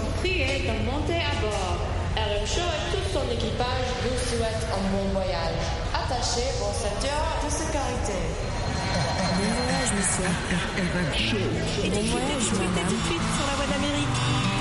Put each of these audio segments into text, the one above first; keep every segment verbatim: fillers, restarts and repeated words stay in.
vous priez de monter à bord. R M Show et tout son équipage vous souhaitent un bon voyage. Attachez vos ceintures de sécurité. Bon voyage, monsieur. R M Show. Et bon voyage, madame. Tout de suite sur la voie d'Amérique.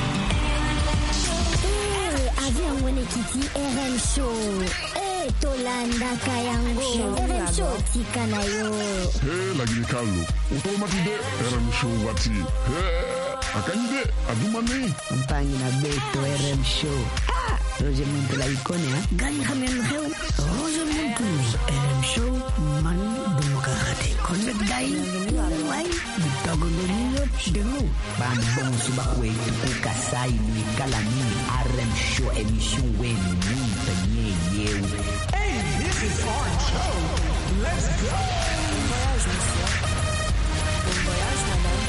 Eh, avion wene kiti R M Show. Eh, tolanda kayango. R M Show tika na yo. Hey, lagi kallo. Automatide R M Show wati. Hey, akanyide adumane. Mpangi na beto R M Show. Ah, Roger Muntu la ikone ha. Gani khamen kheu. Roger Muntu R M Show man demokrati. Connect dai. Wai, ditogo nyo denu. Ban bon subakwe ukasai ni kalani R M Show emission wenu ni penye yeu. Hey, this is R M Show. Let's go. Bon voyage, monsieur. Bon voyage, madame.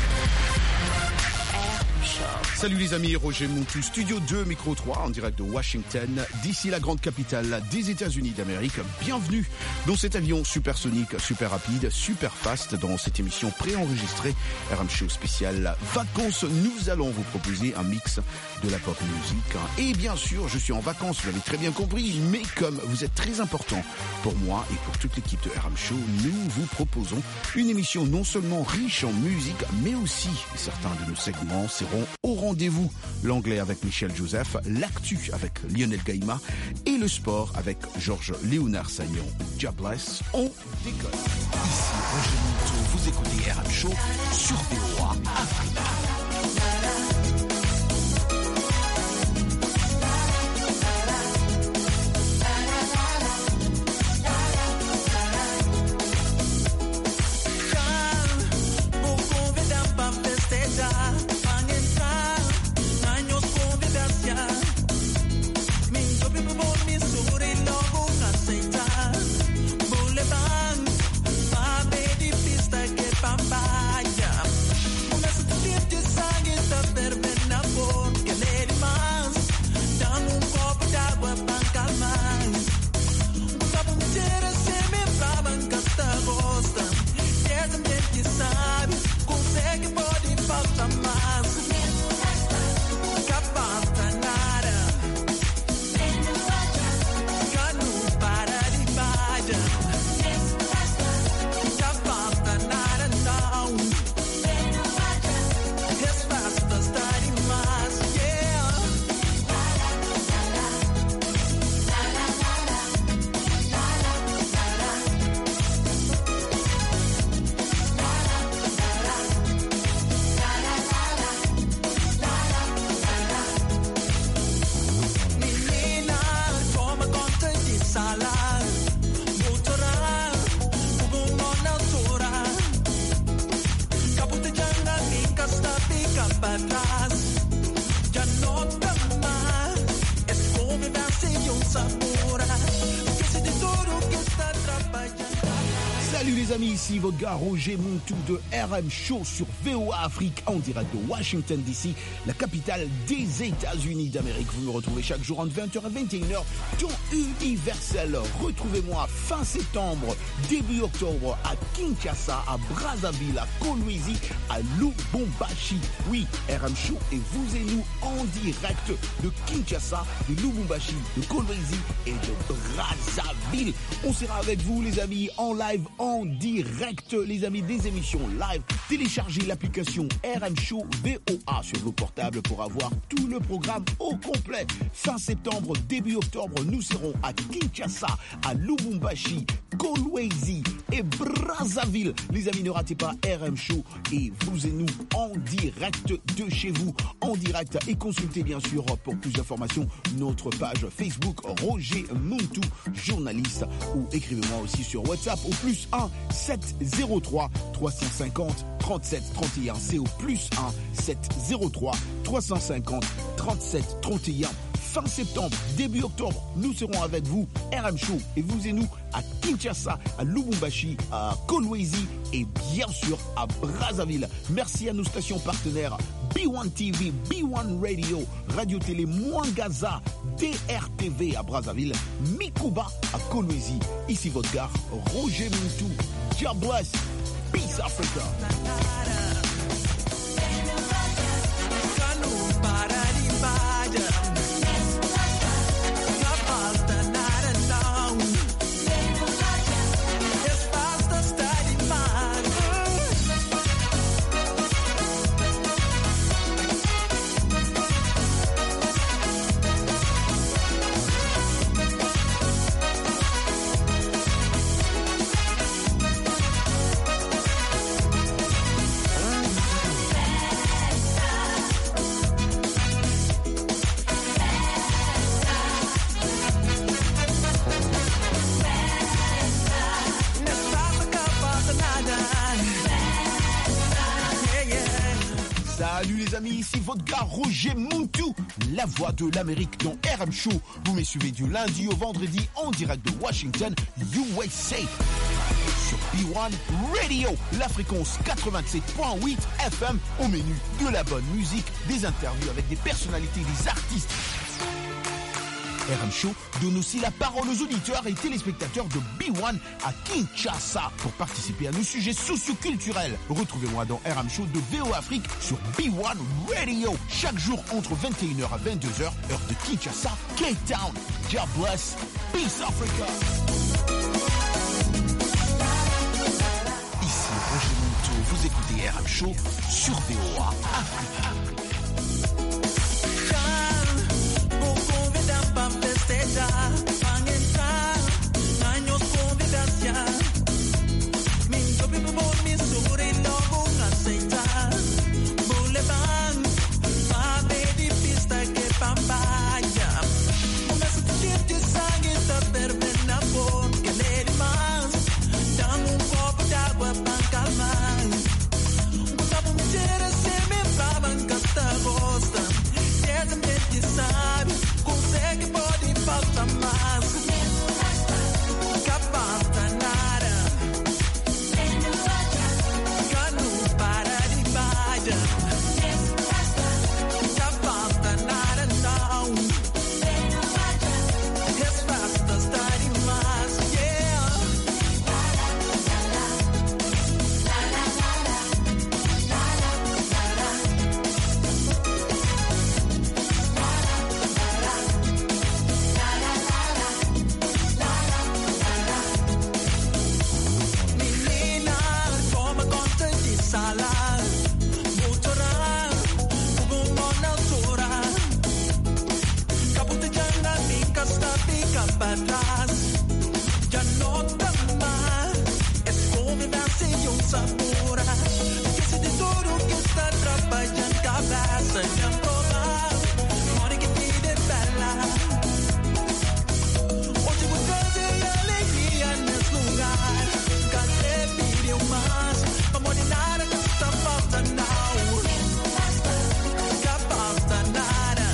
Salut les amis, Roger Montou, Studio deux, Micro trois, en direct de Washington, d'ici la grande capitale des États-Unis d'Amérique. Bienvenue dans cet avion supersonique, super rapide, super fast, dans cette émission préenregistrée R M Show spécial vacances. Nous allons vous proposer un mix de la pop music. Et bien sûr, je suis en vacances, vous l'avez très bien compris, mais comme vous êtes très important pour moi et pour toute l'équipe de R M Show, nous vous proposons une émission non seulement riche en musique, mais aussi certains de nos segments seront au rendez-vous. L'anglais avec Michel Joseph, l'actu avec Lionel Gaïma et le sport avec Georges Léonard Sagnon. God bless, on décolle. Ici Roger Montou, vous écoutez R M Show sur V O A Afrique. Ici votre gars Roger Montou de R M Show sur V O A Afrique en direct de Washington D C, la capitale des États-Unis d'Amérique. Vous me retrouvez chaque jour entre vingt heures et vingt et une heures dans Universel. Retrouvez-moi fin septembre, début octobre à Kinshasa, à Brazzaville, à Kolwezi, à Lubumbashi. Oui, R M Show et vous et nous en direct de Kinshasa, de Lubumbashi, de Kolwezi et de Brazzaville. On sera avec vous les amis en live, en direct, les amis, des émissions live. Téléchargez l'application R M Show V O A sur vos portables pour avoir tout le programme au complet. Fin septembre, début octobre, nous serons à Kinshasa, à Lubumbashi, Kolwezi et Brazzaville. Les amis, ne ratez pas R M Show et vous et nous en direct de chez vous, en direct, et consultez bien sûr pour plus d'informations notre page Facebook Roger Montou, journaliste, ou écrivez-moi aussi sur WhatsApp au plus un sept zéro trois trois cent cinquante trente-sept trente et un. C'est au plus un sept zéro trois trois cent cinquante trente-sept trente et un. Fin septembre, début octobre, nous serons avec vous, R M Show, et vous et nous à Kinshasa, à Lubumbashi, à Kolwezi et bien sûr à Brazzaville. Merci à nos stations partenaires B un T V, B un Radio, Radio Télé Mwangaza, D R T V à Brazzaville, Mikuba à Kolwezi. Ici votre gars, Roger Montou. God bless. Peace Africa. Paradis. ici votre gars Roger Muntu, la voix de l'Amérique dans R M Show. Vous me suivez du lundi au vendredi en direct de Washington, U S A. Sur B un Radio, la fréquence quatre-vingt-sept virgule huit F M, au menu de la bonne musique, des interviews avec des personnalités, des artistes. R M Show donne aussi la parole aux auditeurs et téléspectateurs de B un à Kinshasa pour participer à nos sujets socioculturels. Retrouvez-moi dans R M Show de V O Afrique sur B un Radio chaque jour entre vingt et une heures à vingt-deux heures, heure de Kinshasa, Cape Town. God bless. Peace Africa. Ici Roger Muntu, vous écoutez R M Show sur V O A Afrique. Festejar, pangentar, años convidancia. Min topi bo mi suri logo aceitar. Boulevard, pa baby pista que papaya. Una suficiente sangue está fervendo porque le más. Dame un copo de agua para calmar. Un copo de tierra se me braban casta gosta. Desde me sabe, consegue pode falta mais. Capaz da nada. Cano para de baia. Capaz da nada não. Respostas da demais. Yeah. Atrás, ya no está más, es convidancia y un sabor, que se de todo que está trabajando cabeza, ya toda, ahora que pide bella, hoy voy a hacer alegría en este lugar, que te pide más, vamos a llenar a esta falta now, capaz de nada.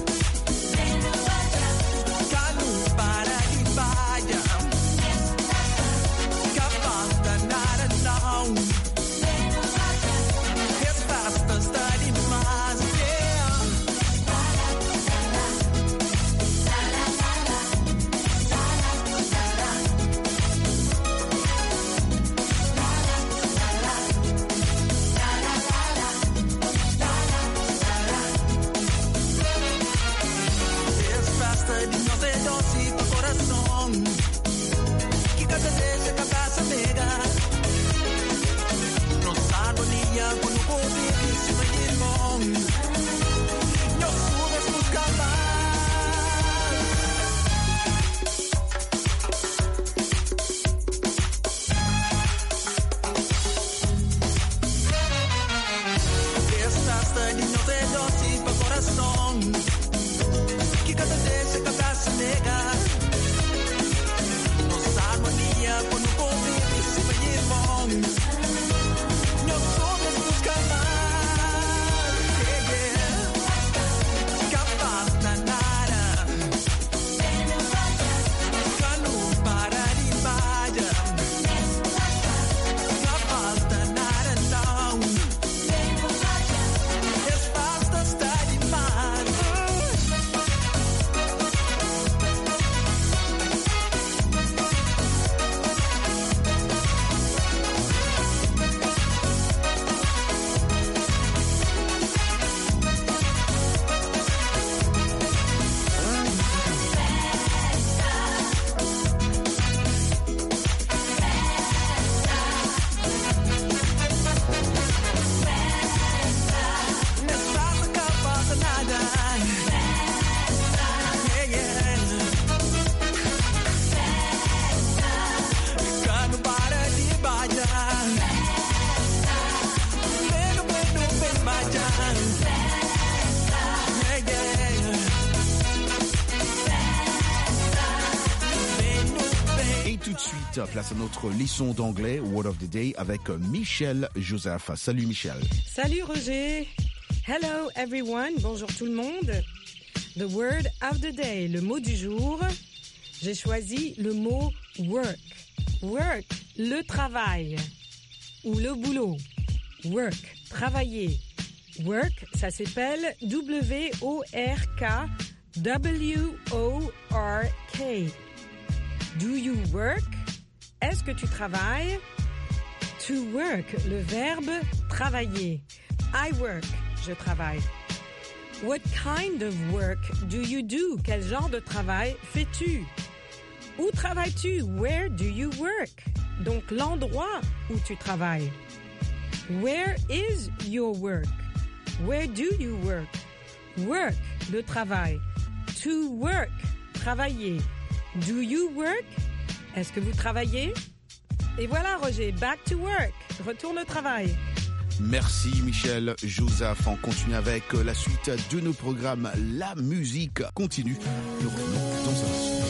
Place à notre leçon d'anglais, Word of the Day, avec Michel Joseph. Salut Michel. Salut Roger. Hello everyone, bonjour tout le monde. The word of the day, le mot du jour. J'ai choisi le mot work. Work, le travail ou le boulot. Work, travailler. Work, ça s'appelle W O R K, W O R K. Do you work? Est-ce que tu travailles? To work, le verbe travailler. I work, je travaille. What kind of work do you do? Quel genre de travail fais-tu? Où travailles-tu? Where do you work? Donc l'endroit où tu travailles. Where is your work? Where do you work? Work, le travail. To work, travailler. Do you work? Est-ce que vous travaillez? Et voilà Roger, back to work. Retourne au travail. Merci Michel Joseph. On continue avec la suite de nos programmes. La musique continue. Nous revenons dans un instant.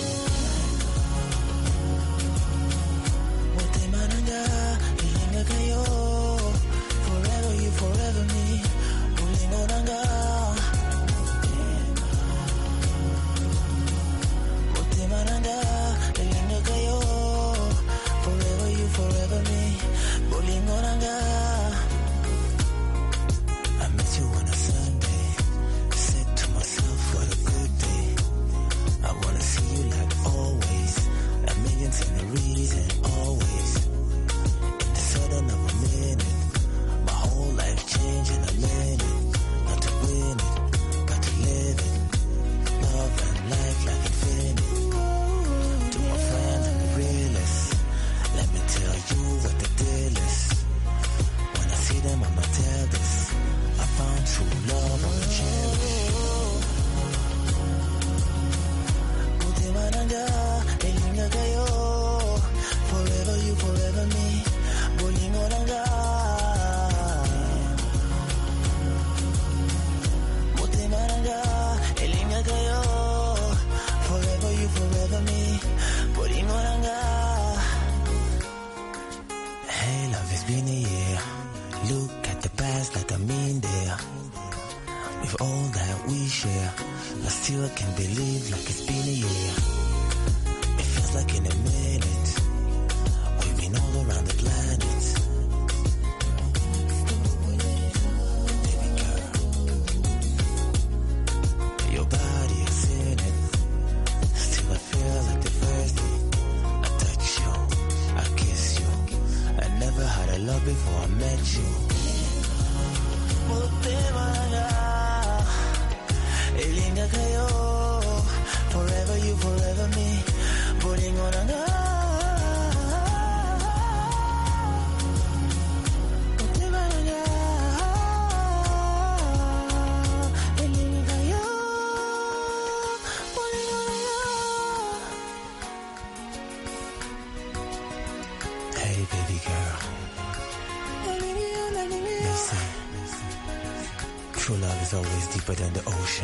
True love is always deeper than the ocean.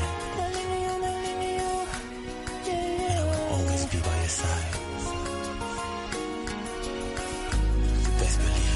And I will always be by your side. Best believe.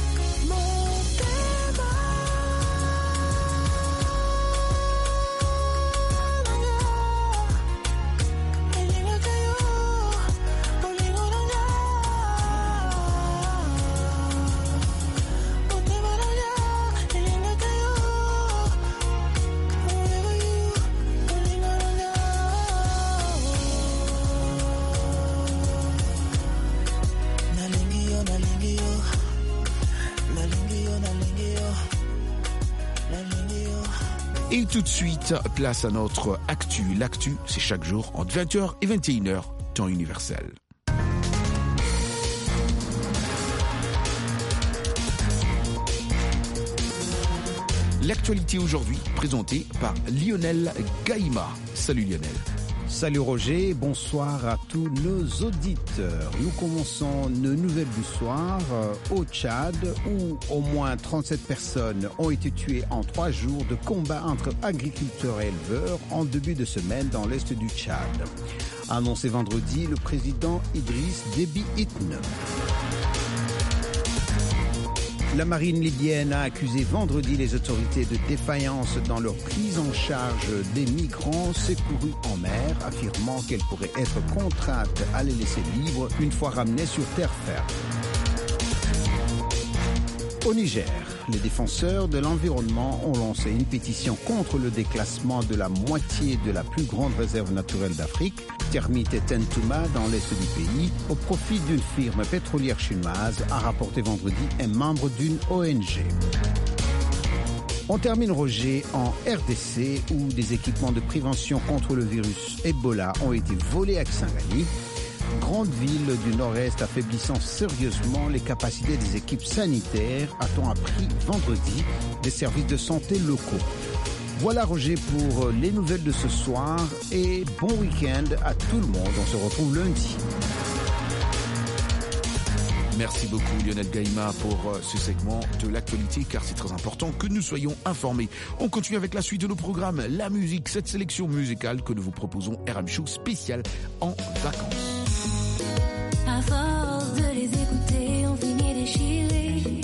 Et tout de suite, place à notre actu. L'actu, c'est chaque jour entre vingt heures et vingt et une heures, temps universel. L'actualité aujourd'hui, présentée par Lionel Gaïma. Salut Lionel. Salut Roger, bonsoir à tous nos auditeurs. Nous commençons nos nouvelles du soir euh, au Tchad où au moins trente-sept personnes ont été tuées en trois jours de combat entre agriculteurs et éleveurs en début de semaine dans l'est du Tchad. Annoncé vendredi le président Idriss Déby Itno. La marine libyenne a accusé vendredi les autorités de défaillance dans leur prise en charge des migrants secourus en mer, affirmant qu'elle pourrait être contrainte à les laisser libres une fois ramenés sur terre ferme. Au Niger, les défenseurs de l'environnement ont lancé une pétition contre le déclassement de la moitié de la plus grande réserve naturelle d'Afrique, Termite Tentouma, dans l'est du pays, au profit d'une firme pétrolière chinoise, a rapporté vendredi un membre d'une O N G. On termine, Roger, en R D C, où des équipements de prévention contre le virus Ebola ont été volés à Kisangani, grande ville du nord-est affaiblissant sérieusement les capacités des équipes sanitaires, a-t-on appris vendredi des services de santé locaux. Voilà, Roger, pour les nouvelles de ce soir et bon week-end à tout le monde. On se retrouve lundi. Merci beaucoup Lionel Gaïma pour ce segment de l'actualité, car c'est très important que nous soyons informés. On continue avec la suite de nos programmes, la musique, cette sélection musicale que nous vous proposons, R M Show spécial en vacances. À force de les écouter, on finit déchiré.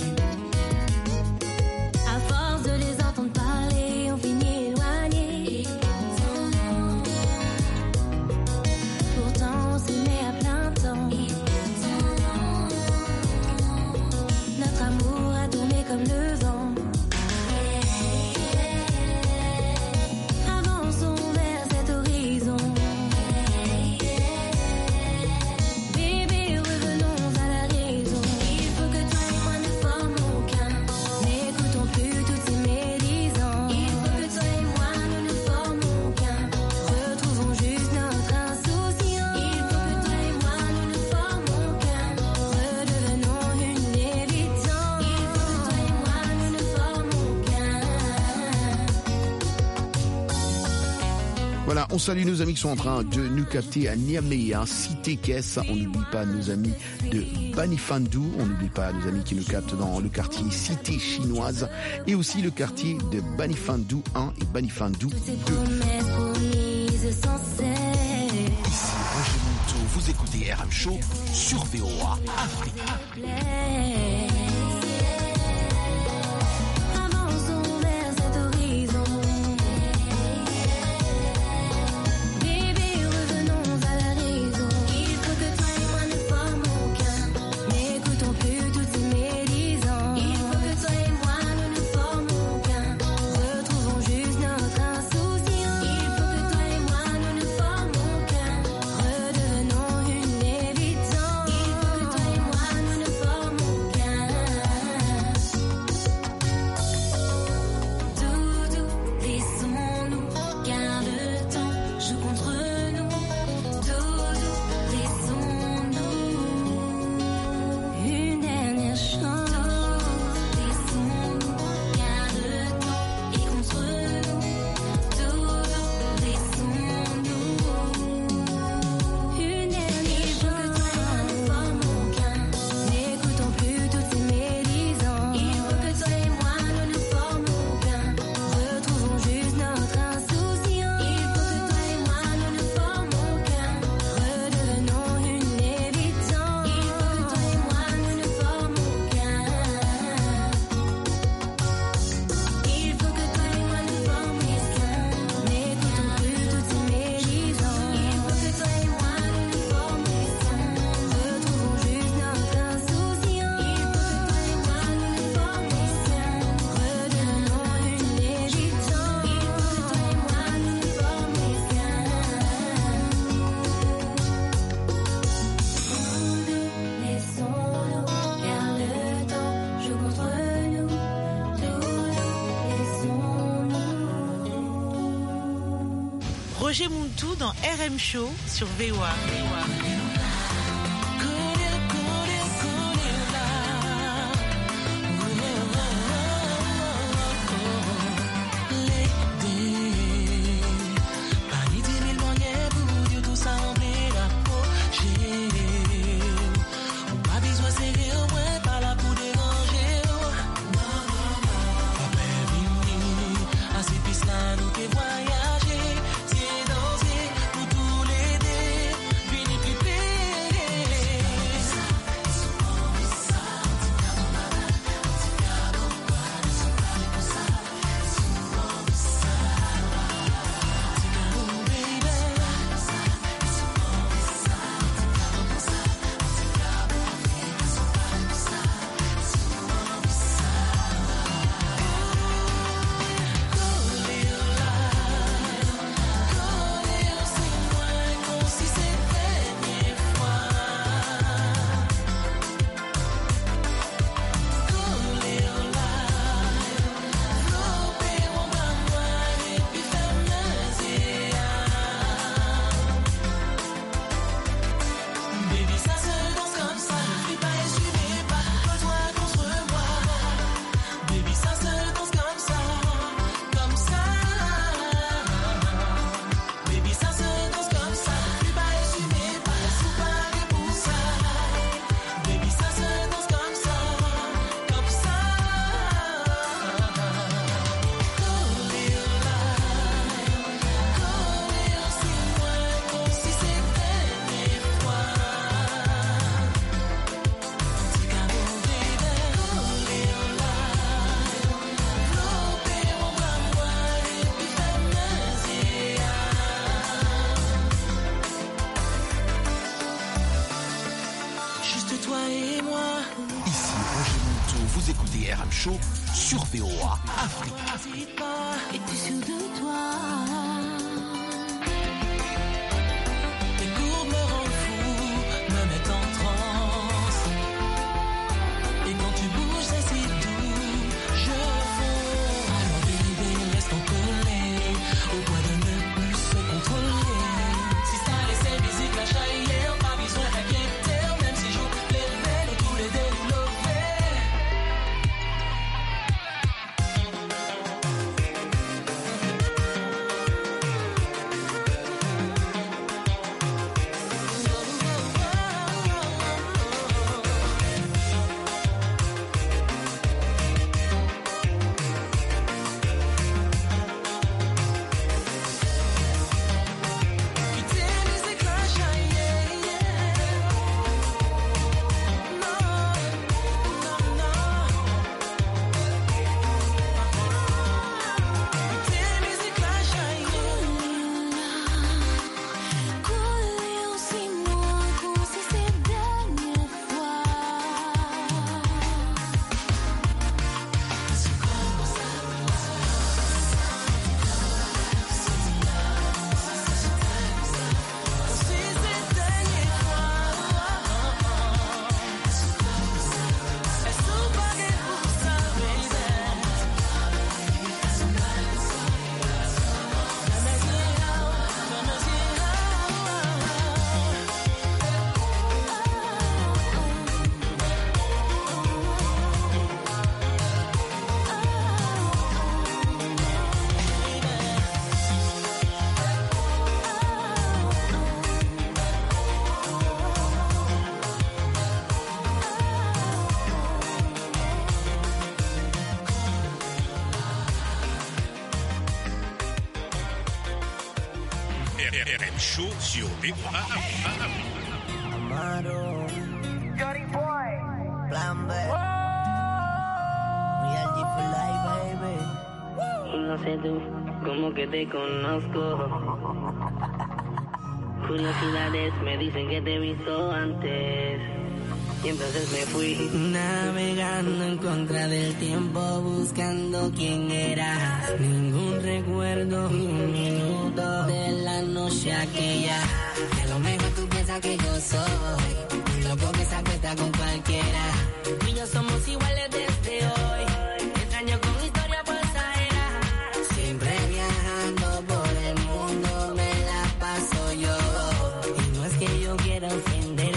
À force de les entendre parler, on finit éloigné. Pourtant, on s'aimait à plein temps. Notre amour a tourné comme le vent. Avançons vers cet horizon. Voilà, on salue nos amis qui sont en train de nous capter à Niamey, hein, Cité Caisse. On n'oublie pas nos amis de Banifandou. On n'oublie pas nos amis qui nous captent dans le quartier Cité Chinoise et aussi le quartier de Banifandou un et Banifandou deux. Ici Roger Monteau, vous écoutez R M Show sur V O A Afrique. Roger Monteau dans R M Show sur V O A. Voyager, c'est danser pour tous les dés. Show sur V O A Afrique. Es-tu sûr de toi? R M Show sur V O A Amaro, Johnny Boy, Plan B, Real G for life, baby. No sé tú, como que te conozco. Curiosidades me dicen que te he visto antes. Y entonces me fui navegando en contra del tiempo, buscando quién era. Ningún recuerdo, ni un minuto de la noche aquella. A lo mejor tú piensas que yo soy un loco que se acuesta con cualquiera. Tú y yo somos iguales desde hoy. Extraño con historia pasajera. Siempre viajando por el mundo me la paso yo. Y no es que yo quiera ofenderte.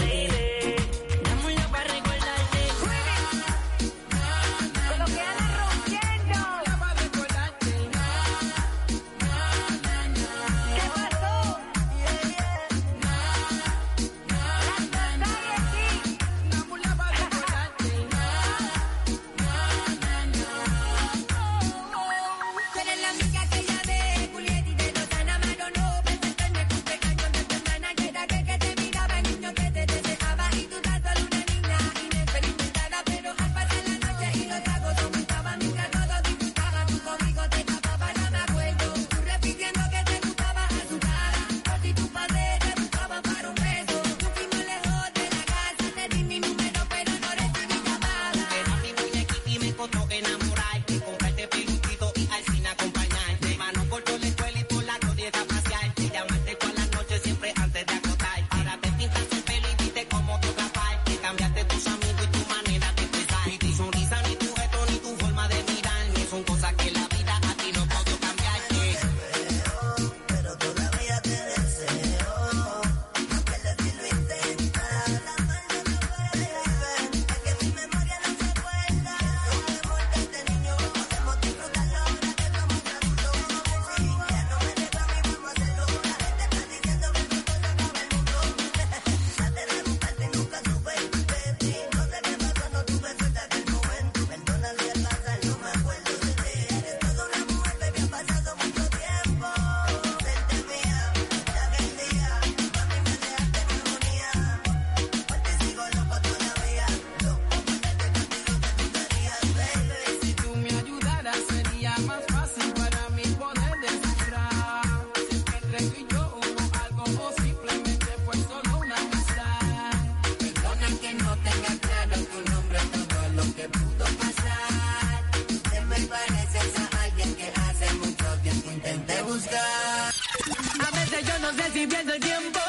A veces yo no sé si pierdo el tiempo.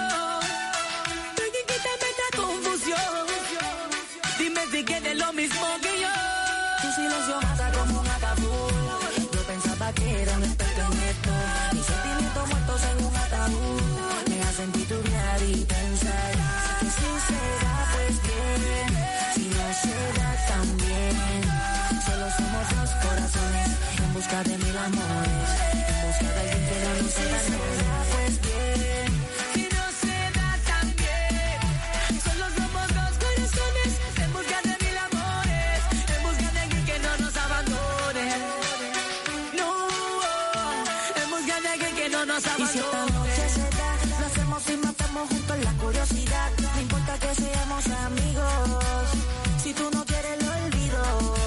Estoy quítame esta confusión. Dime si quieres lo mismo que yo. Tu silencio mata como un ataúd. Yo pensaba que era un experto en esto. Mis sentimientos muertos en un ataúd me hacen titubear y pensar que si se da pues bien, si no se da también. Solo somos dos corazones en busca de mil amores, en busca de alguien que no nos sepa nada. Pues bien, Si no se da también. Solo somos dos corazones en busca de mil amores, en busca de alguien que no nos abandone. No, en busca de alguien que no nos y si esta abandone. noche se da, lo hacemos y matamos juntos la curiosidad. No importa que seamos amigos, si tú no quieres lo olvido.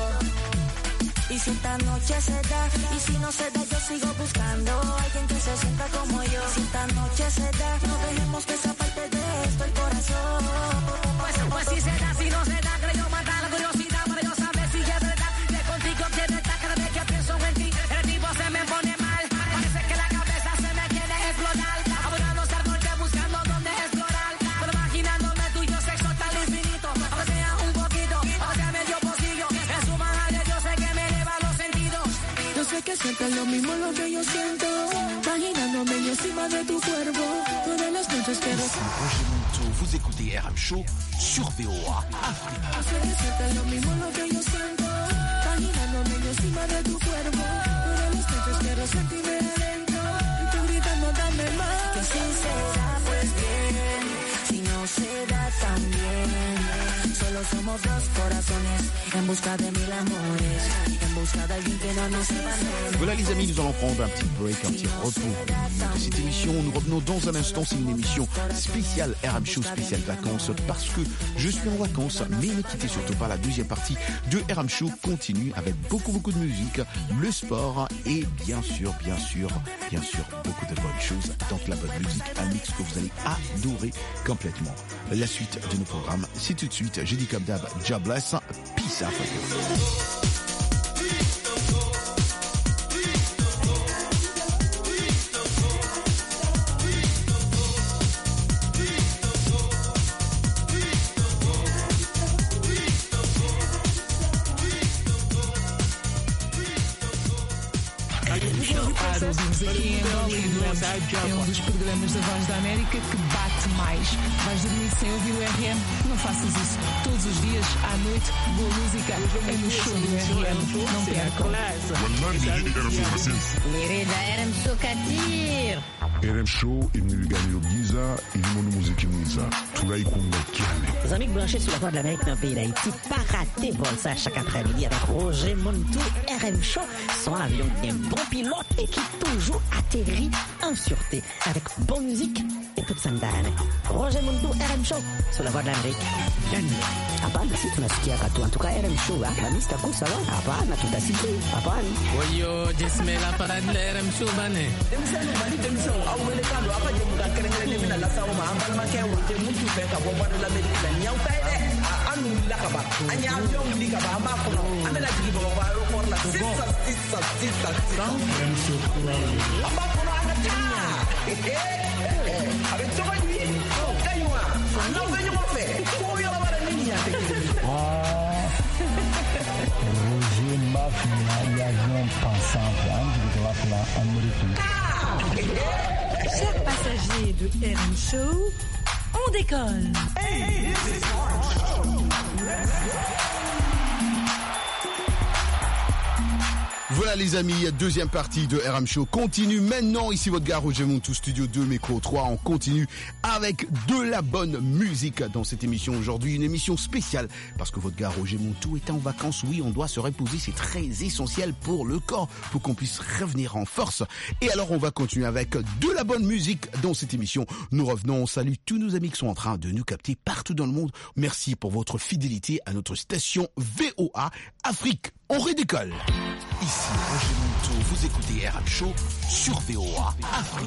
Y si esta noche se da, y si no se da yo sigo buscando alguien que se sienta como yo. Si esta noche se da, no dejemos que esa parte de esto el corazón. Pues, pues si se da, si no se da, creo matar la curiosidad para yo saber si es verdad que contigo quiero estar. Cada vez que pienso en ti, el tipo se me pone mal. Parece que la cabeza se me quiere explotar. Abordando ser porque buscando dónde explorar. Pero imaginándome tú y yo sexo hasta el infinito. Aunque sea un poquito, aunque sea medio pocillo. En su manera yo sé que me eleva los sentidos. Yo sé que sientes lo mismo lo que yo siento, imaginándome yo encima de tu cuerpo. Todas las noches quiero Roger Monteau, vous écoutez R M Show sur V O A Afrique. Yo sé que sientes lo mismo lo que yo siento, imaginándome yo encima de tu cuerpo. Todas las noches quiero sentirme adentro y tú gritando dame más. Que si se da pues bien, si no se da también. Solo somos dos corazones en busca de mil amores, en busca de alguien que no nos abandone. Voilà les amis, nous allons prendre un petit break, un petit repos de cette émission. Nous revenons dans un instant, c'est une émission spéciale R M Show, spéciale vacances, parce que je suis en vacances, mais ne quittez surtout pas la deuxième partie de R M Show continue avec beaucoup beaucoup de musique, le sport et bien sûr, bien sûr, bien sûr, beaucoup de bonnes choses. Donc la bonne musique, un mix que vous allez adorer complètement. La suite de nos programmes, c'est tout de suite. J'ai dit comme d'hab, jobless, peace out. Para ouvirmos aqui em Angola e Duemos é um dos programas da Voz da América que bate mais. Vais dormir sem ouvir o R M? Não faças isso. Todos os dias, à noite, boa música é no show do R M. Não percam. Mirida R M Show Katir. R M Show imnilingani giza ilimo muziki mwiza tunaikunga kiane. Les amis branchés sur la voie de l'Amérique dans le pays d'Haïti, pas rater vol ça chaque après-midi avec Roger Monteau, R M Show, son avion d'un bon pilote et qui toujours atterrit en sûreté avec bonne musique et toute sa mdane. Roger Monteau, R M Show, sur la voie de l'Amérique. Hapana, si tunasikia katu. En tout cas, R M Show, la mista kusa wa. Hapana, tutasikia. Hapana. Oyo, jismela para de R M Show bane. Demsano bani demsano awele kalo apa jemuka kerengere mina la sawo ma ambal ma kewo te mutu fe ka bobo de la medina nyaw tay de anu la ka ba anya avion li ka ba amba ko amela jigi bobo ba ro ko la sisa sisa sisa amba ko ana ta avec to ba ni kaywa no be ni mo fe ko yo la bara ni ya te Roger Mafia y avion pensant de la Amérique. Chers passagers de R M Show, on décolle. Hey, this is R M Show. Voilà les amis, deuxième partie de R M Show continue maintenant. Ici votre gars Roger Monteau, Studio deux, Micro trois. On continue avec de la bonne musique dans cette émission aujourd'hui. Une émission spéciale parce que votre gars Roger Monteau est en vacances. Oui, on doit se reposer, c'est très essentiel pour le corps, pour qu'on puisse revenir en force. Et alors on va continuer avec de la bonne musique dans cette émission. Nous revenons, on salue tous nos amis qui sont en train de nous capter partout dans le monde. Merci pour votre fidélité à notre station V O A Afrique. On redécolle. Ici Roger Monteau, vous écoutez R M Show sur V O A Afrique.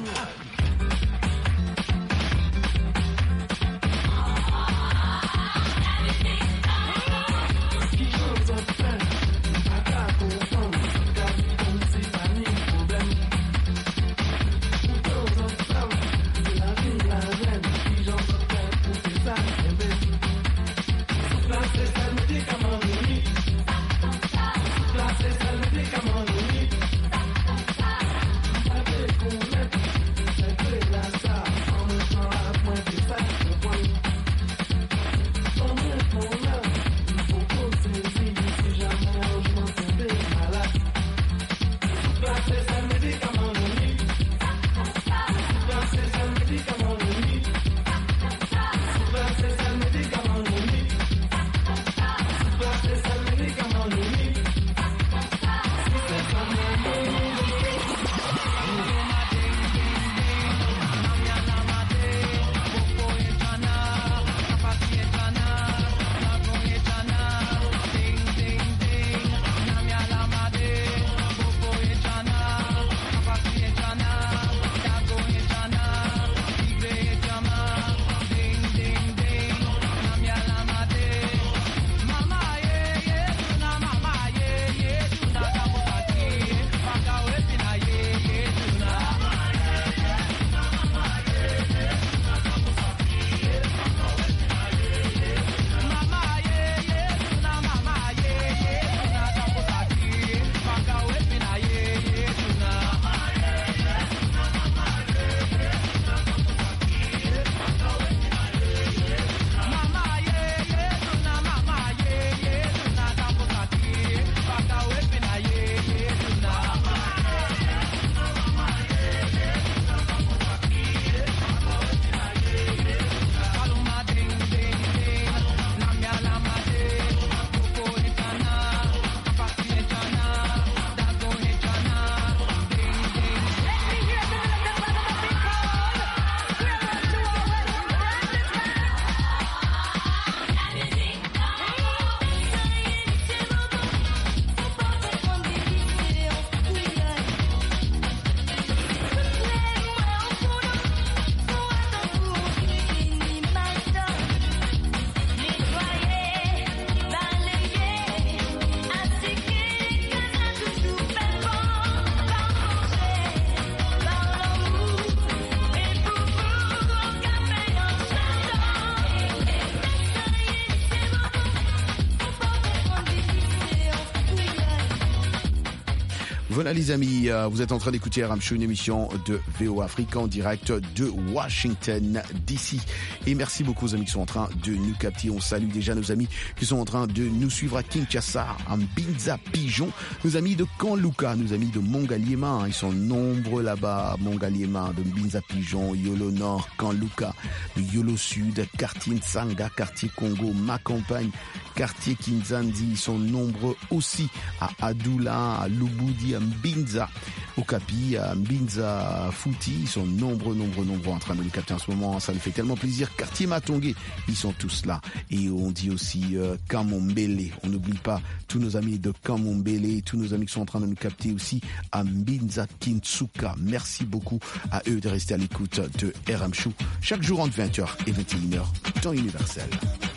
Voilà les amis, euh, vous êtes en train d'écouter R M Show, une émission de V O Afrique en direct de Washington D C. Et merci beaucoup aux amis qui sont en train de nous capter. On salue déjà nos amis qui sont en train de nous suivre à Kinshasa, à Mbinza Pigeon, nos amis de Kanluka, nos amis de Mongaliema, hein, ils sont nombreux là-bas, Mongaliema, de Mbinza Pigeon, Yolo Nord, Kanluka, Yolo Sud, quartier Ntsanga, quartier Congo, ma campagne, quartier Kinzanzi, ils sont nombreux aussi à Adoula, à Lubudi, à Mbinza, au Capi, à Mbinza Fouti, ils sont nombreux, nombreux, nombreux en train de nous capter en ce moment, ça nous fait tellement plaisir. Quartier Matongé, ils sont tous là. Et on dit aussi euh, Kamombele, on n'oublie pas tous nos amis de Kamombele, tous nos amis qui sont en train de nous capter aussi à Mbinza Kintsuka. Merci beaucoup à eux de rester à l'écoute de R M Show, chaque jour entre vingt heures et vingt et une heures, temps universel.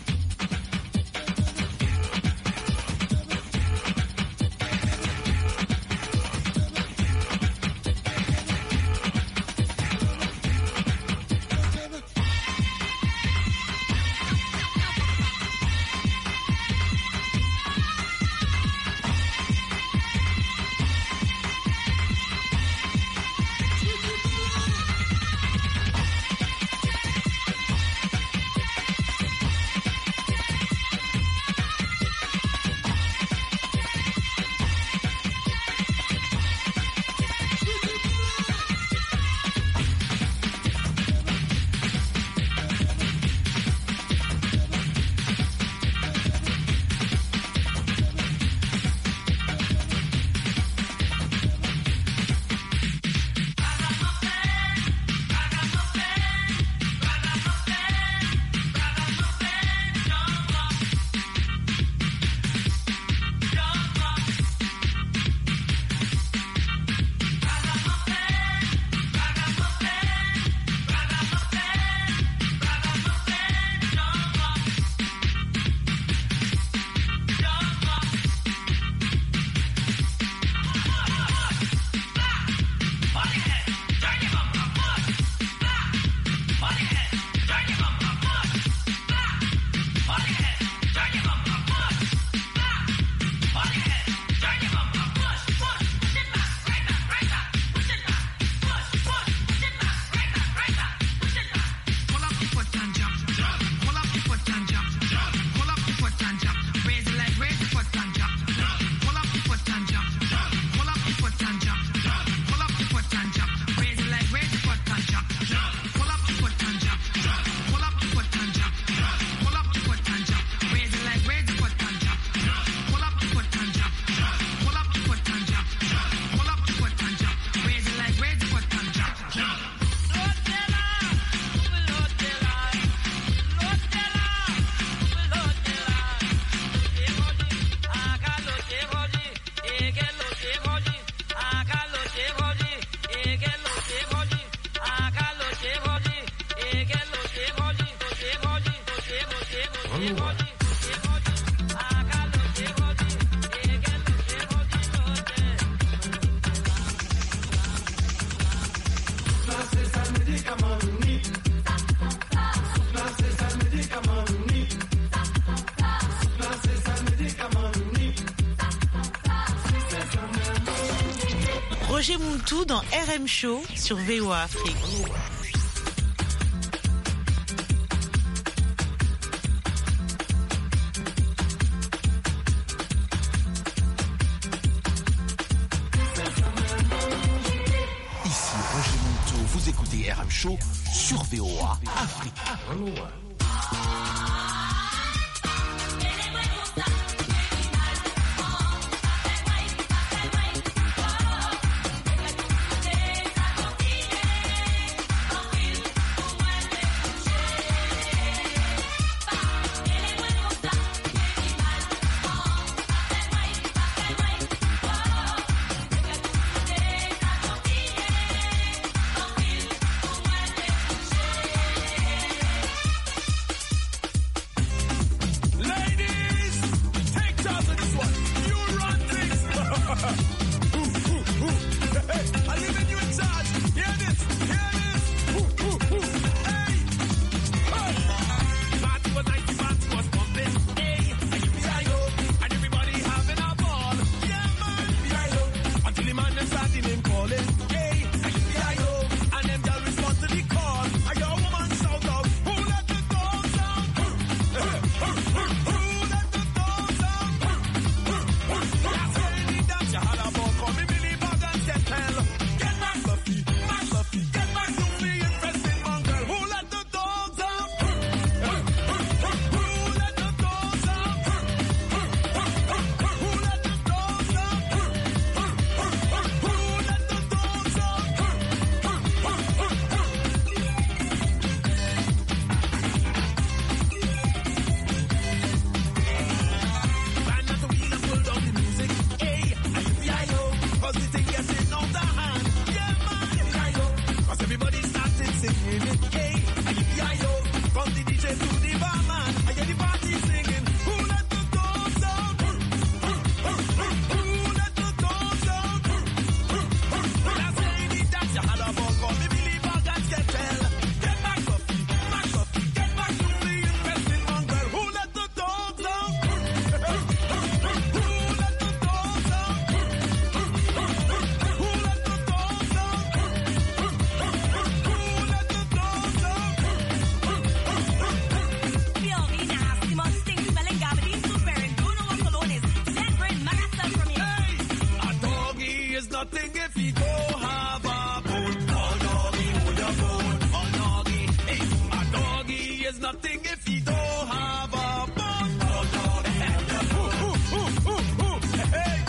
Roger Muntu dans R M Show sur V O A Afrique. Ici Roger Muntu, vous écoutez R M Show sur V O A Afrique. bringing it. Hey, I yo, from the D J to the barman, I hear the party singing. Who let the dogs out? Who let the dogs out? Last lady that you had a ball for me, believe I can't get tell. Get back up, back up, get back to the investing mongrel. Who let the dogs out? Who let the dogs out? Who let the dogs out? Nothing if you go have a bone. Oh, doggy, hold your bone. Oh, doggy, hey. A doggy is nothing if you don't have a bone. Oh, doggy, ooh, ooh, ooh, ooh, ooh, hey.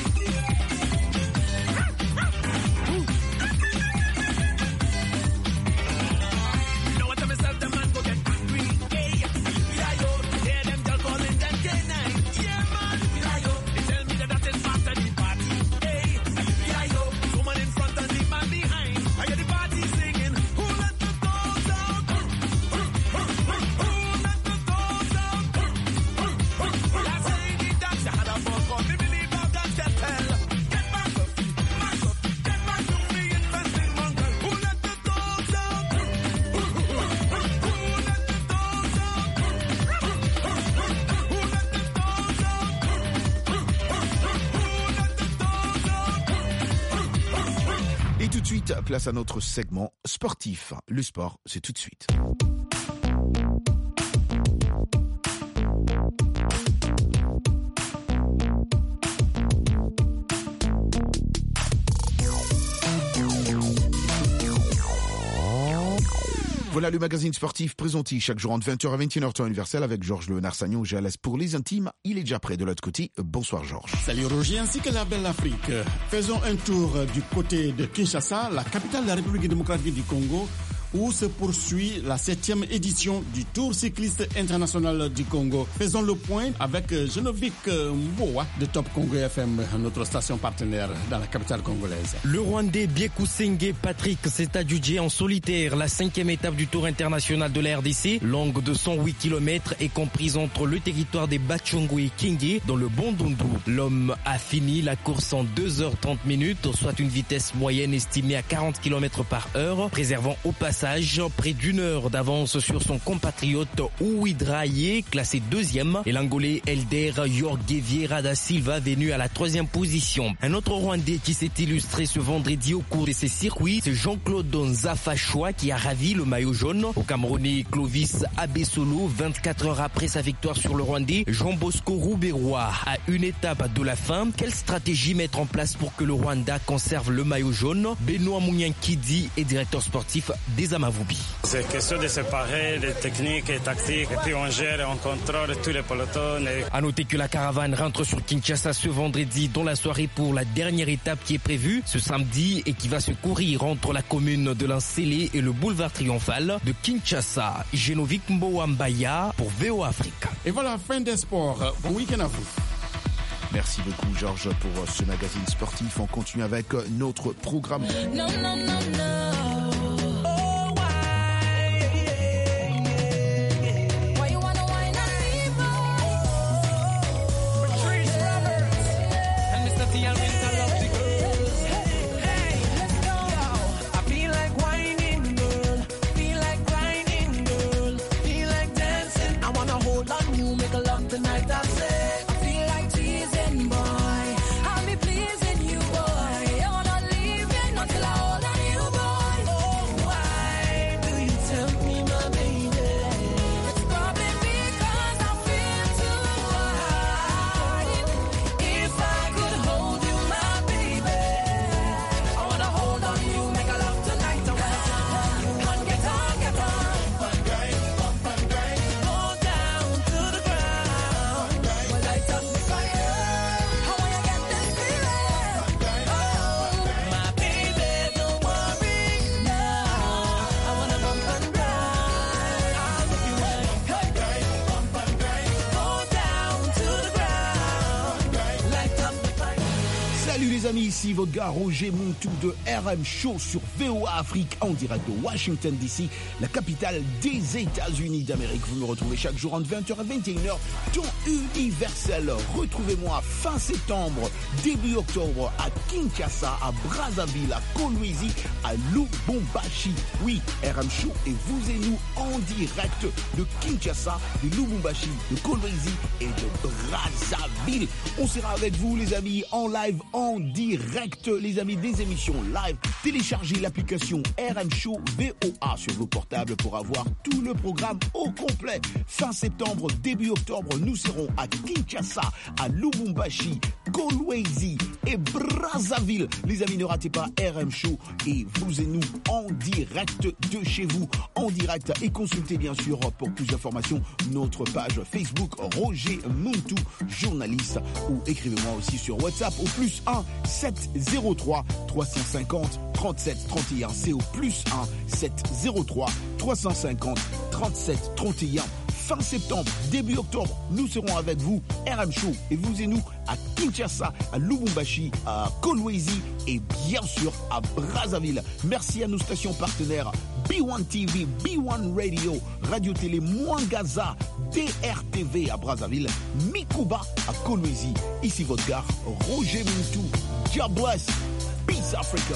You know what I myself, the man go get angry. Hey, yeah, yo, hear them girl calling them K nine. Yeah, man, yeah, yo, they tell me that that is part of the party. Woman in front and the man behind. I hear the party singing. Who let the dogs out? Who let the dogs out? Last lady that you had a ball call me, believe I can't get tell. Get back up, back up, get back to me, investing mongrel. Who let the dogs out? Who let the dogs out? Who let the dogs out? Who let the dogs out? Et tout de suite, place à notre segment sportif. Le sport, c'est tout de suite. Voilà le magazine sportif présenté chaque jour entre vingt heures à vingt et une heures temps universel avec Georges Léonard Sagnon. J'ai à l'aise pour les intimes. Il est déjà prêt de l'autre côté. Bonsoir Georges. Salut Roger ainsi que la belle Afrique. Faisons un tour du côté de Kinshasa, la capitale de la République démocratique du Congo, où se poursuit la septième édition du Tour cycliste international du Congo. Faisons le point avec Genovic Mboa de Top Congo F M, notre station partenaire dans la capitale congolaise. Le Rwandais Biekusenge Patrick s'est adjugé en solitaire la cinquième étape du Tour international de la R D C, longue de cent huit kilomètres et comprise entre le territoire des Bachongo et Kingi dans le Bondundu. L'homme a fini la course en deux heures trente minutes, soit une vitesse moyenne estimée à quarante kilomètres par heure, préservant au passage près d'une heure d'avance sur son compatriote Ouidraye, classé deuxième, et l'Angolais Elder Jorge Vieira da Silva, venu à la troisième position. Un autre Rwandais qui s'est illustré ce vendredi au cours de ces circuits, c'est Jean-Claude Nzafashwa qui a ravi le maillot jaune. Au Camerounais Clovis Abesolo, vingt-quatre heures après sa victoire sur le Rwandais Jean Bosco Rouberois, à une étape de la fin. Quelle stratégie mettre en place pour que le Rwanda conserve le maillot jaune? Benoît Mouniankidi est directeur sportif des Amavoubi. C'est question de séparer les techniques et tactiques et puis on gère et on contrôle tous les pelotons. Et... À noter que la caravane rentre sur Kinshasa ce vendredi dans la soirée pour la dernière étape qui est prévue ce samedi et qui va se courir entre la commune de Lansele et le boulevard triomphal de Kinshasa. Genovic Mboa pour V O Afrique. Et voilà, fin des sports. Bon week-end à vous. Merci beaucoup Georges pour ce magazine sportif. On continue avec notre programme. No, no, no, no. Tonight I say I feel like teasing, boy. I'll be pleasing you, boy. I wanna leave you until I hold on you, boy. amis, ici votre gars Roger Montou de R M Show sur V O A Afrique en direct de Washington D C, la capitale des États-Unis d'Amérique. Vous me retrouvez chaque jour entre vingt heures et vingt et une heures, temps universel. Retrouvez-moi fin septembre, début octobre à Kinshasa, à Brazzaville, à Kolwezi, à Lubumbashi. Oui, R M Show et vous et nous en direct de Kinshasa, de Lubumbashi, de Kolwezi et de Brazzaville. On sera avec vous les amis en live, en direct, les amis, des émissions live. Téléchargez l'application R M Show V O A sur vos portables pour avoir tout le programme au complet. Fin septembre, début octobre, nous serons à Kinshasa, à Lubumbashi, Kolwezi et Brazzaville. Les amis, ne ratez pas R M Show et vous et nous en direct de chez vous, en direct, et consultez bien sûr pour plus d'informations notre page Facebook Roger Montou, journaliste, ou écrivez-moi aussi sur WhatsApp au plus un sept zéro trois trois cent cinquante trente-sept trente et un. C'est au plus un sept zéro trois trois cent cinquante trente-sept trente et un. Fin septembre, début octobre, nous serons avec vous, R M Show, et vous et nous à Kinshasa, à Lubumbashi, à Kolwezi et bien sûr à Brazzaville. Merci à nos stations partenaires B un T V, B un Radio, Radio Télé Mwangaza, D R T V à Brazzaville, Mikuba à Kolwezi. Ici votre gars, Roger Montou. God bless. Peace Africa.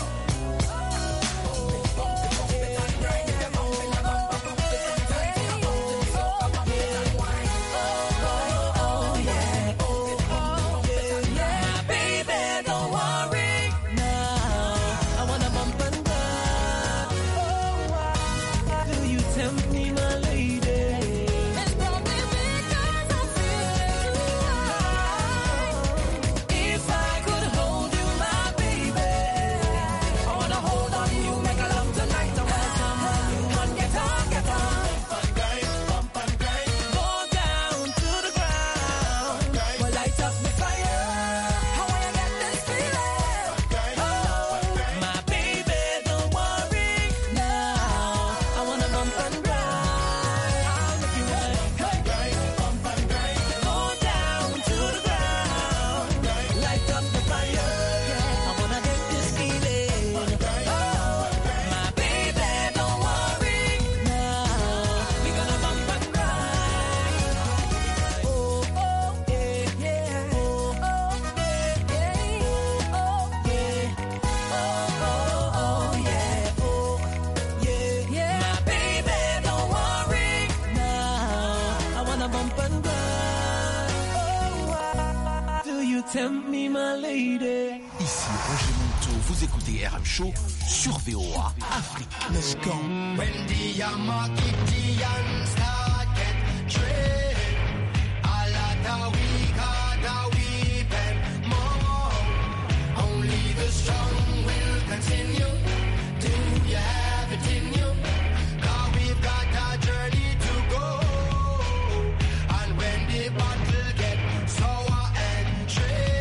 Ici Roger Montou, vous écoutez R M Show sur V O A Afrique. Let's go. When the Yamakitians started trading, all of the weak are the weak and more. Only the strong will continue. Do you have it in you? 'Cause we've got a journey to go. And when the battle gets sour and tricky,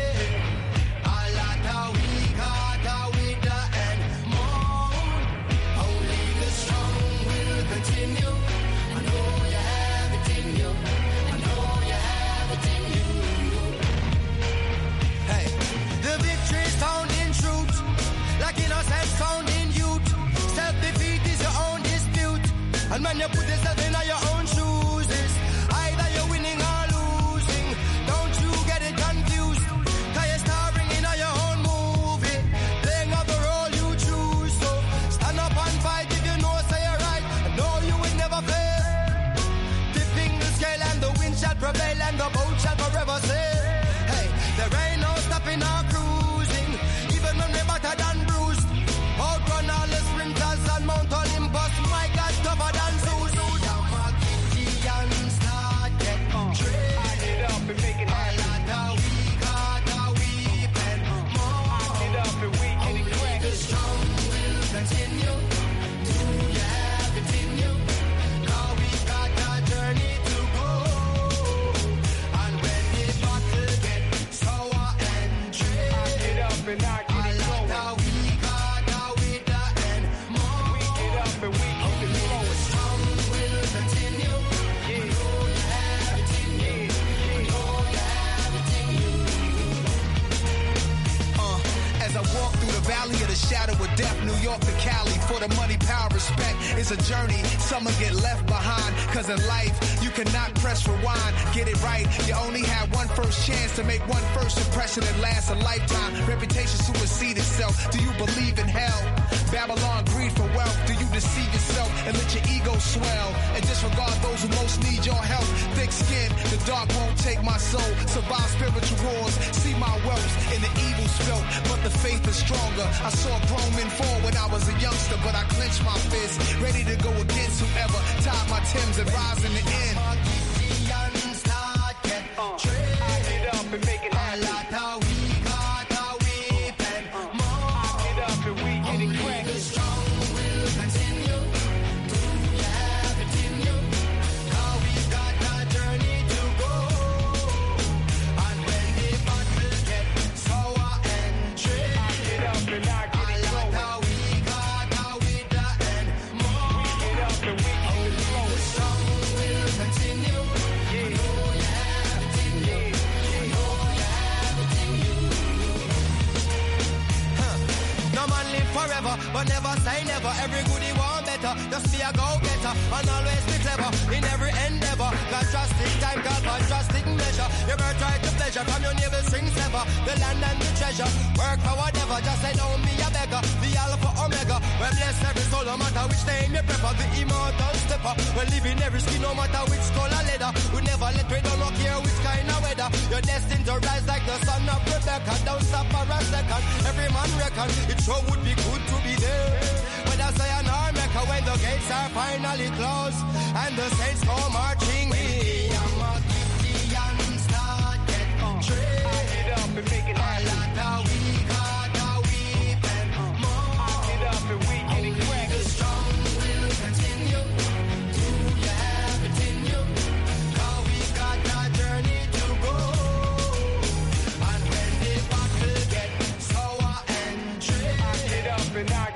and man, you put yourself in your own shoes. It's either you're winning or losing. Don't you get it confused? Cause you're starring in your own movie, playing out the role you choose. So stand up and fight if you know say you're right. I know you will never fail. Tipping the scale and the wind shall prevail and the boat shall forever sail. Hey, there ain't no stopping or cruising, even when we're battered and bruised. Outrun all the sprinters and Mount Olympus. My God, tougher than Zeus. is a journey. Some get left behind, cause in life, you cannot press rewind. Get it right, you only have one first chance to make one first impression that lasts a lifetime. Reputation supersede itself. Do you believe in hell? Babylon, greed for wealth. Do you deceive yourself and let your ego swell? And disregard those who most need your help. Thick skin, the dark won't take my soul. Survive spiritual wars, see my wealth in the evil spilt, but the faith is stronger. I saw grown men fall when I was a youngster, but I clenched my fist, ready to go against whoever tied my Timbs and rise in the end. Get up and make it happen. Forever, but never say never. Every goodie want better. Just be a go-getter and always be clever in every endeavor. Got drastic time, got a drastic measure. You better try to pleasure from your navel string sever. The land and the treasure. Work for whatever, just say don't be a beggar. The alpha omega. Well, bless every soul, no matter which name you prefer. The immortal stepper. Well, live in every skin, no matter which color leather. We never let we don't care which kind of weather. You're destined to rise like the son of Rebecca. Don't stop for a second. Every man reckon it sure would be good to be there. When I say an arm maker, when the gates are finally closed and the saints go marching in. I'm a Gideon start, get trade. Get up and make it happen. We got a weeping more. Get up and we getting cracked. The strong will continue. Do you have it in you? Cause we got a journey to go. And when the battle get sour and trade, get up and I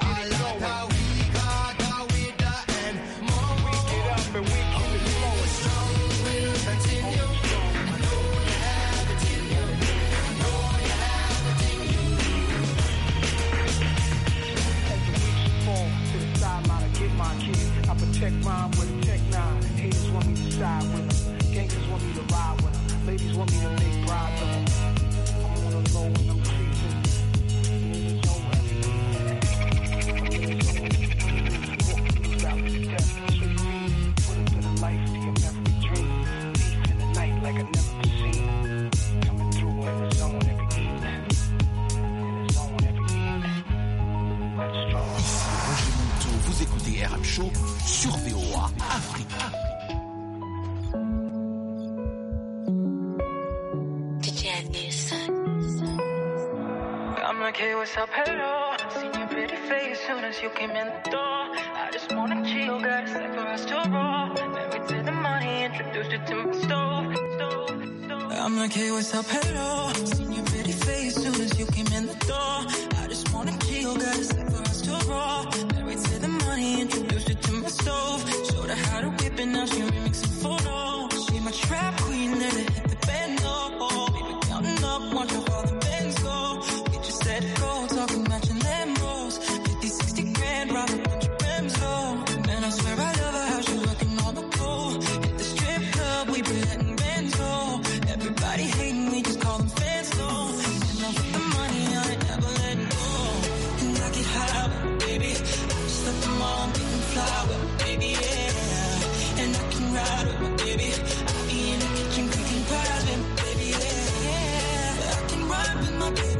Tech rhyme with a tech nine. Haters want me to side with them. Gangsters want me to ride with them. Ladies want me to make brides of them. I'm on the low and I'm creeping. In the zone every I'm in the zone every about to death. Sweet me. Put it to the life, see of every dream. Deep in the night like I never seen. Coming through in the zone every evening. In the zone every evening. Let's go. Roger Monteau, vous écoutez R M Show sur V O A Afrique. I'm like, hey, what's up, hello? Seen your pretty face soon as you came in the door. I just wanna chill, got a sec for us to roll. Married to the money, introduced you to my stove. stove, stove. I'm like, hey, what's up, hello? Seen your pretty face soon as you came in the door. I just wanna chill, got a sec for us to roll. Married to the money, introduced you to my stove. Showed her how to whip and now she remixing photos. She my trap queen, let her hit the bando. Baby, counting up, watch her all the bands go. Let it go, talking matching Lambos. fifty, sixty grand, rob a bunch of Rams, oh. Man, I swear I love her, how she looking on the pole. Hit the strip club, we be letting bands go. Everybody hating, we just call them fans, though. And love with the money, I ain't never letting go. And I get high with my baby. I just let them all make them fly with my baby, yeah. And I can ride with my baby. I be in the kitchen cooking pies with my baby, yeah. yeah. I can ride with my baby.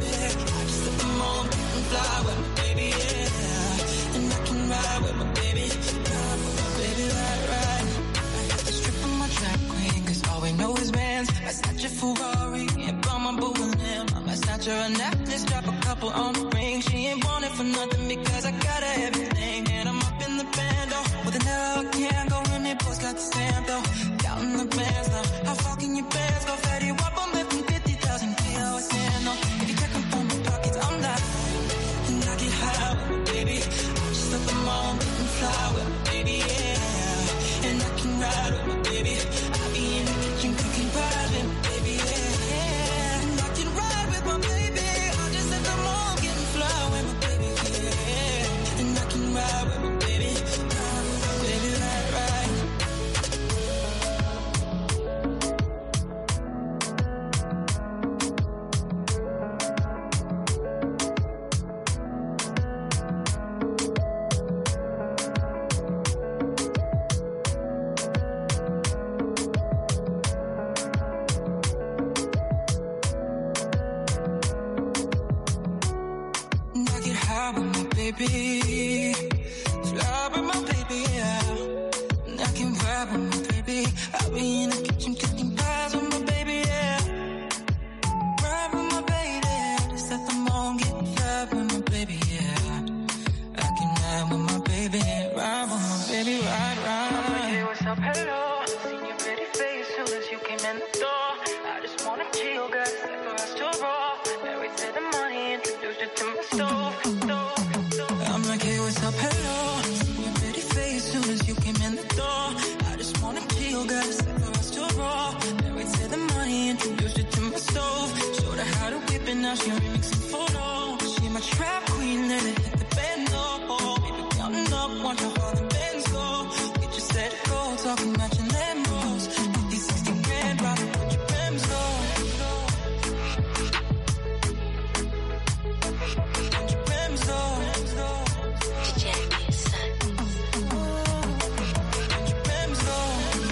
Fly with my baby, yeah. And I can ride with my baby. Ride with my baby, ride, ride. I hit the strip on my track queen, cause all we know is bands. I snatch a Ferrari and buy my boo and him. I might snatch her a necklace, drop a couple on the ring. She ain't want it for nothing because I got her everything. And I'm up in the band, oh. With an arrow I can't go in it, boys got the stamp, though. Counting the bands now. How far can your bands go? Fatty Wap, I'm lifting fifty thousand K O S N, oh. If you check them from my pockets, I'm not. I get high with my baby. I just let them all make them fly with my baby, yeah. And I can ride with my baby. I be in the kitchen cooking pies with my baby, yeah. And I can ride with my baby. I just let them all get and fly with my baby, yeah. And I can ride with my baby. Ride with my baby, ride, ride. I'm like, hey, what's up, hello? Seen your pretty face soon as you came in the door. I just wanna chill, got a step for us to roll. Married to the money, introduced you to my stove. I'm like, hey, what's up, hello? Seen your pretty face soon as you came in the door. I just wanna chill, got a step for us to roll. Married to the money, introduced you to my stove. Showed her how to whip it, now she remixing photos. She my trap queen, let it hit the bando. Baby, counting up, watch how far the bands go. We just let it go, talking about your Lambos. fifty, sixty grand, rockin' with your rims low. With your rims low. Jackie, son. With your rims low.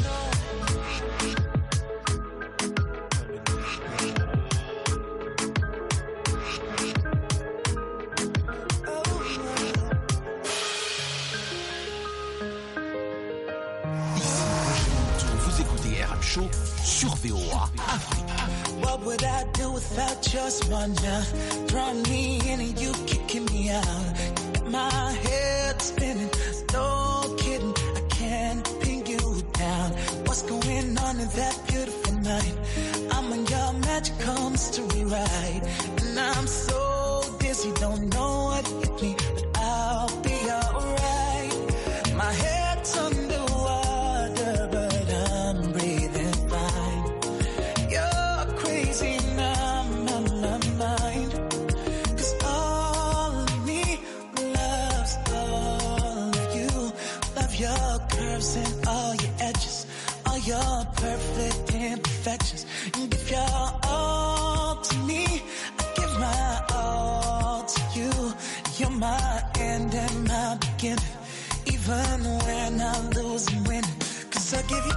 Vous écoutez R M Show sur V O A Afrique. What would I do without your smart mouth? Drawing me in and you kicking me out. Got my head spinning, no kidding, I can't pin you down. What's going on in that beautiful night? I'm on your magical mystery ride. And I'm so dizzy, don't know what hit me, but I'll be alright. My head's underwater, but I'm breathing fine. You're crazy now, my, my mind. Cause all of me loves all of you. Love your curves and all your edges, all your perfect imperfections. You give your all to me, I give my all to you. You're my end and my beginning, even when I lose and win. Cause I give you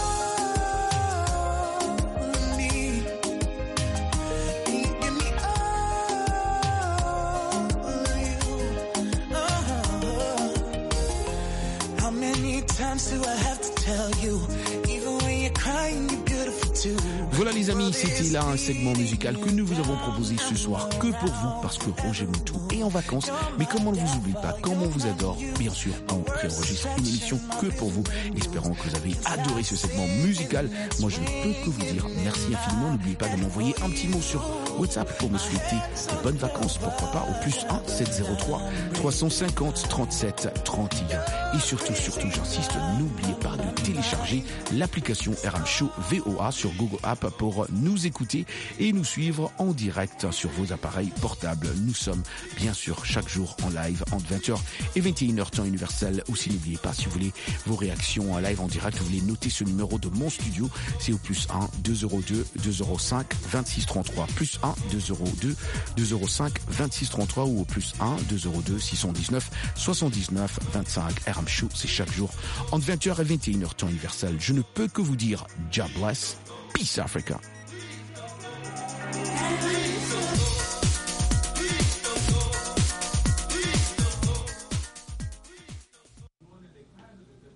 all of me, and you give me all of you. Oh. How many times do I have to tell you, even when you're crying, you're beautiful too. Voilà les amis, c'était là un segment musical que nous vous avons proposé ce soir que pour vous, parce que Roger Moutou est en vacances. Mais comme on ne vous oublie pas, comme on vous adore, bien sûr, on préenregistre une émission que pour vous. Espérons que vous avez adoré ce segment musical. Moi, je ne peux que vous dire merci infiniment. N'oubliez pas de m'envoyer un petit mot sur WhatsApp pour me souhaiter de bonnes vacances, pourquoi pas, au plus un sept zéro trois trois cent cinquante trente-sept trente et un. Et surtout, surtout, j'insiste, n'oubliez pas de télécharger l'application R M Show V O A sur Google App pour nous écouter et nous suivre en direct sur vos appareils portables. Nous sommes bien sûr chaque jour en live entre vingt heures et vingt et une heures temps universel. Aussi, n'oubliez pas, si vous voulez vos réactions en live en direct, vous voulez noter ce numéro de mon studio, c'est au plus un deux zéro deux deux zéro cinq vingt-six trente-trois, plus un deux zéro deux deux zéro cinq vingt-six trente-trois ou au plus un deux zéro deux six cent dix-neuf soixante-dix-neuf vingt-cinq. R M Show, c'est chaque jour entre vingt heures et vingt et une heures temps universel. Je ne peux que vous dire, God bless, peace Africa.